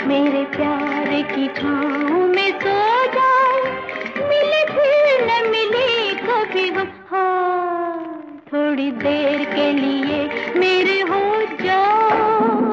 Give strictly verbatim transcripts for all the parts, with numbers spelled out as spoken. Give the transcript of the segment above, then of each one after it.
मेरे प्यार की छाँव में सो जाओ, मिले फिर न मिले कभी हम, हाँ थोड़ी देर के लिए मेरे हो जाओ।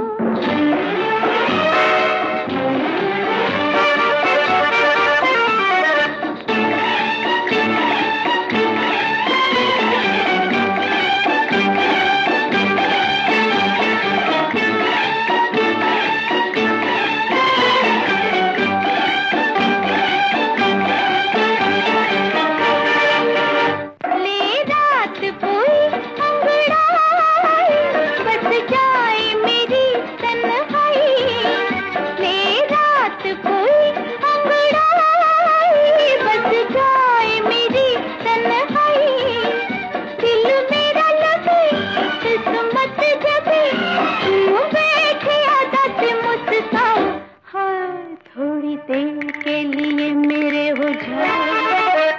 देर के लिए मेरे हो जाओ,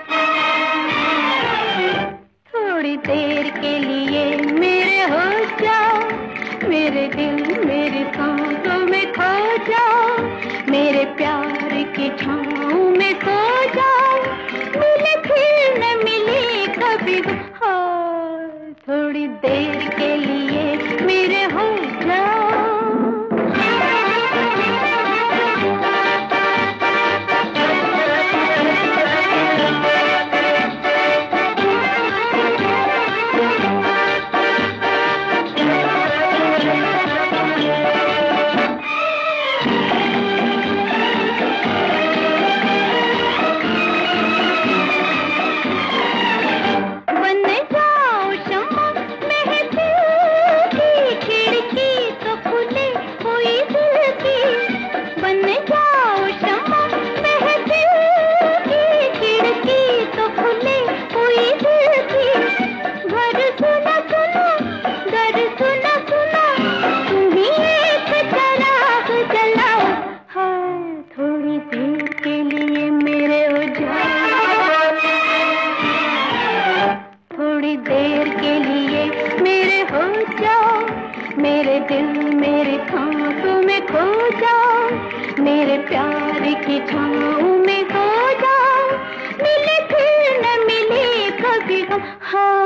थोड़ी देर के लिए मेरे हो जाओ, मेरे दिल मेरी सांसों में खो जाओ, मेरे प्यार की छाँव में सो जाओ, मिले फिर न मिले कभी, हाँ थोड़ी देर के लिए मेरे हो जाओ। देर के लिए मेरे हो जाओ, मेरे दिल मेरे सांसों में खो जाओ, मेरे प्यार की छाँव में सो जाओ, मिले फिर न मिले कभी हम, हाँ